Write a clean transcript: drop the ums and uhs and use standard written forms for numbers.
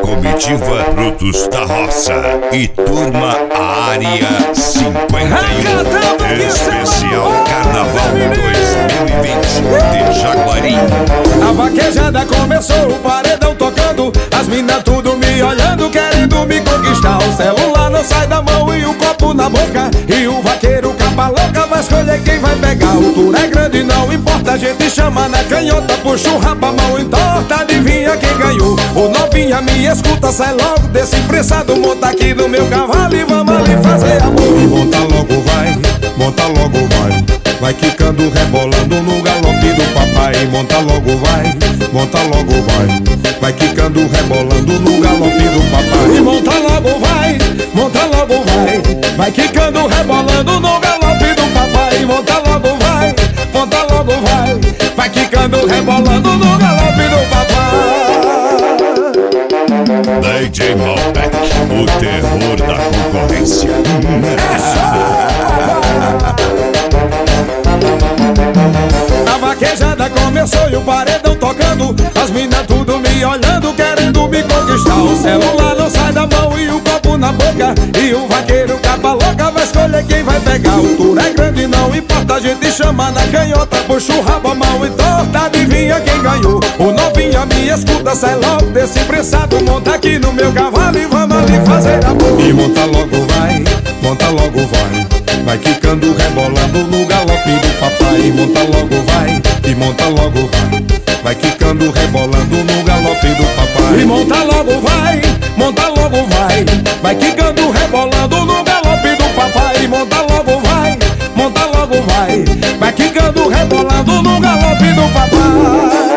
comitiva Brutos da Roça e turma Área 51. Especial Carnaval 2020 de Jaguari. A vaquejada começou, o paredão tocando, as minas tudo me olhando, querendo me conquistar. O celular não sai da mão e o copo na boca, e o vaqueiro capa louca vai escolher quem vai pegar. O tour é grande, não importa, a gente chama na canhota, puxa o rabo, a mão entorta, adivinha quem ganhou. O novinha me escuta, sai logo desse pressado, monta aqui no meu cavalo e vamos ali fazer amor. E monta logo vai, monta logo vai, vai quicando, rebolando no galope do papai. Monta logo vai, monta logo vai, vai quicando, rebolando no galope do papai. E monta logo vai, monta logo vai quicando, rebolando no galope do papai. Monta logo vai, monta logo vai quicando, rebolando no galope do papai. DJ Malbec, o terror da concorrência. A vaquejada começou e o paredão tocando, as minas tudo me olhando, querendo me conquistar. O celular não sai da mão e o copo na boca, e o vaqueiro capa louca vai escolher quem vai pegar. O tour é grande, não importa, a gente chama na canhota, puxa o rabo, a mão entorta, adivinha quem ganhou. O novinha me escuta, sai logo desse pressado, monta aqui no meu cavalo e vamos ali fazer amor. E monta logo vai, monta logo vai quicando, rebolando no galope do papai. Monta logo vai, e monta logo vai quicando, rebolando no galope do papai. E monta logo vai, monta logo vai quicando, rebolando no galope do papai. E monta logo vai, monta logo vai quicando, rebolando no galope do papai.